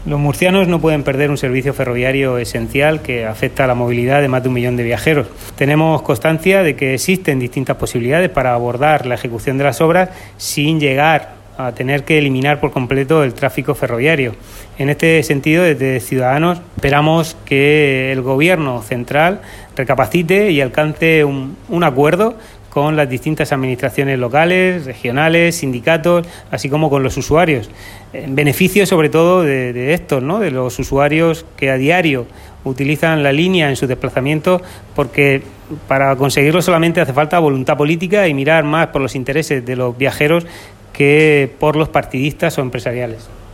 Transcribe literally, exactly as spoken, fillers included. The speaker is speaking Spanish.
Los murcianos no pueden perder un servicio ferroviario esencial que afecta a la movilidad de más de un millón de viajeros. Tenemos constancia de que existen distintas posibilidades para abordar la ejecución de las obras sin llegar a tener que eliminar por completo el tráfico ferroviario. En este sentido, desde Ciudadanos esperamos que el Gobierno central recapacite y alcance un, un acuerdo con las distintas administraciones locales, regionales, sindicatos, así como con los usuarios, en beneficio sobre todo de, de estos, ¿no?, de los usuarios que a diario utilizan la línea en sus desplazamientos, porque para conseguirlo solamente hace falta voluntad política y mirar más por los intereses de los viajeros que por los partidistas o empresariales.